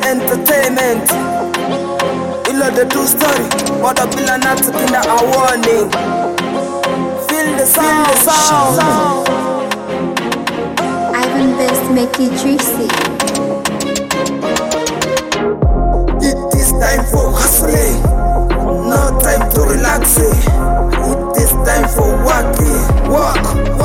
entertainment. Ilo the true story. What a bila natu kina a warning. Feel the sound. Ivan Best make it juicy. It is time for hustling, no time to relax. It is time for working, work.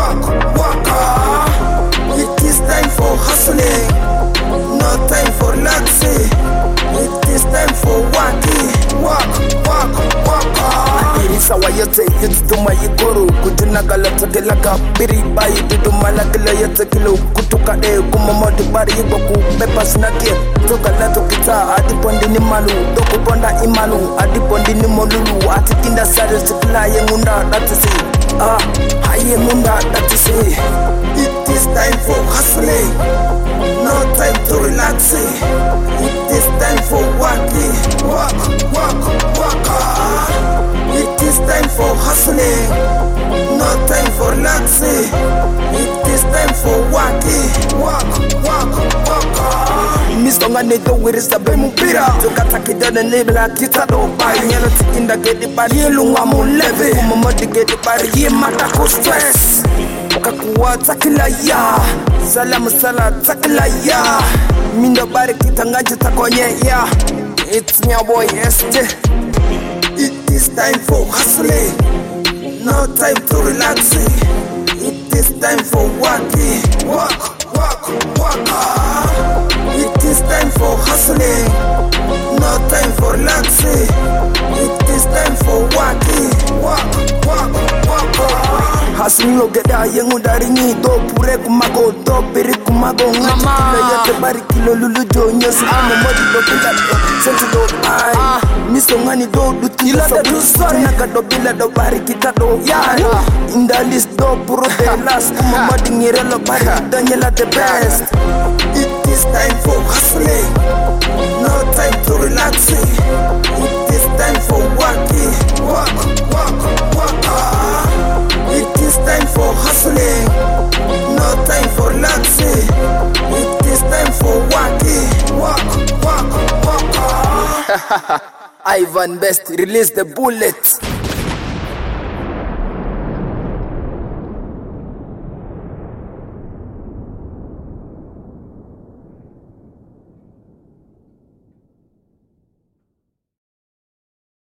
It is time for hustling, no time for relaxing. It is time for working, work. Sawa yote yituma yikoro kujuna galata delaka biri bayi duduma lagila yote kilo kutuka kumamodi bari yiboku pepa snake toka lato kita adipondi ni malu doko bonda imalu adipondi ni molulu atikinda sare sikila yengunda datisi haye ngunda datisi. It is time for hustling, no time to relax. It is time for working, work. It is time for hustling, no time for relaxing. It is time for working, work. Misonga nedo wirisa be mupira tukata kidana nebla kitado bari nyalo tikinda gedi bari yelunga muleve umamodi gedi bari yemata ko stress kakuwa takila ya salamu sala takila ya mindo bari kitangaje takonye ya. It's my boy ST. It is time for hustling, no time to relax. It is time for working, work. It is time for hustling, no time for relaxing. It is time for working, work. Hustling lo geda yengu dari ni do pure kumago do biri kumago ngati kilo yote bari kilo lulu jo nyosi ama modi do kila sensi do ai misongani do duti so tunaka do bila do bari kita do ya in the list do puro de last kuma modi ngire lo bari danyela the best. It is time for hustling, no time to relaxing. It is time for working, work. It is time for hustling, no time for relaxing. It is time for working, work. Ivan Best, release the bullet.